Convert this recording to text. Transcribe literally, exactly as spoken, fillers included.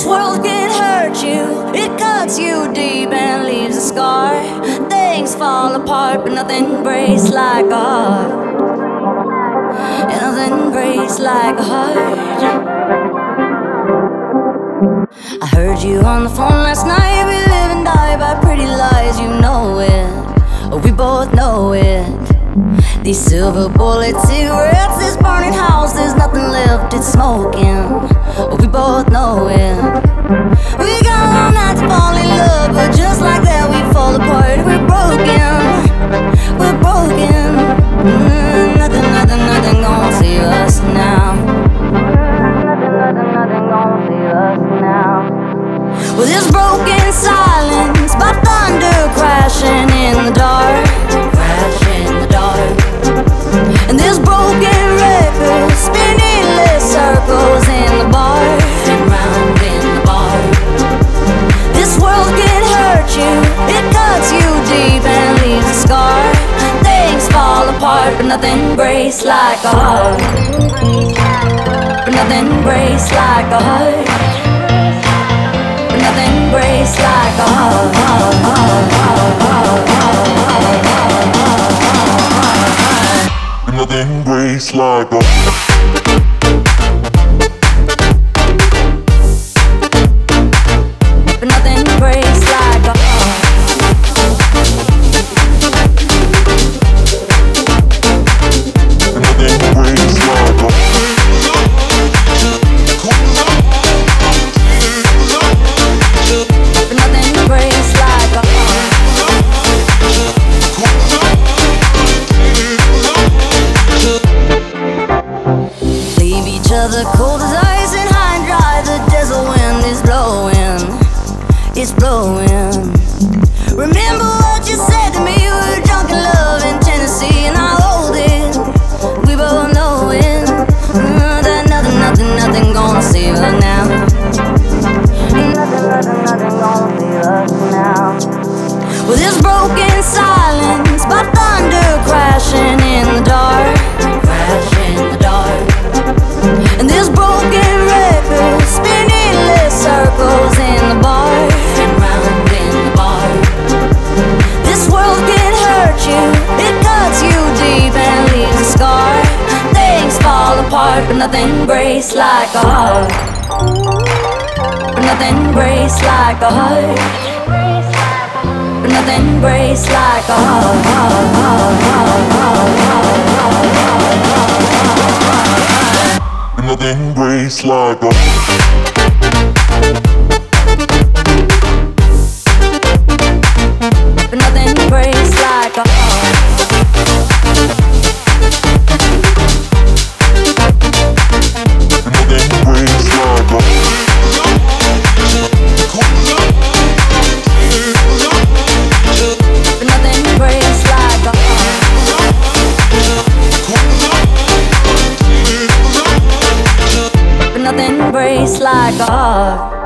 This world can hurt you, it cuts you deep and leaves a scar. Things fall apart, but nothing breaks like a heart. And nothing breaks like a heart. I heard you on the phone last night. We live and die by pretty lies, you know it. Oh, we both know it. These silver bullet cigarettes, this burning house, there's nothing left, it's smoking. Oh, we both know it. We got all night to fall in love, but just like that we fall apart. We're broken, we're broken. mm, Nothing, nothing, nothing gonna save us now. Nothing, nothing, nothing gonna save us now. Well, this broken silence by thunder crashing in the dark, crashing in the dark. And this broken record spinning endless circles in the bar, and round in the bar. This world can hurt you, it cuts you deep and leaves a scar. Things fall apart, but nothing breaks like a heart. But nothing breaks like a heart. But nothing breaks like a heart. Nothing breaks like a But nothing breaks like a Nothing breaks like a But nothing breaks like a leave each other cold as ice and high and dry. The desert wind is blowing, it's blowing. Remember what you said to me, we were drunk in love in Tennessee, and I hold it, we both know it. uh, That nothing, nothing, nothing gonna save us now. Nothing, nothing, nothing gonna save us now. Well, this broken silence by thunder crashing in the dark, crashing in the dark. And this broken record spinning endless circles in the bar, and round in the bar. This world can hurt you, it cuts you deep and leaves a scar. Things fall apart, but nothing breaks like a heart. But nothing breaks like a heart. But nothing breaks like a heart. Nothing breaks like a But nothing breaks like a Nothing breaks like a But nothing breaks like a But nothing breaks like a heart.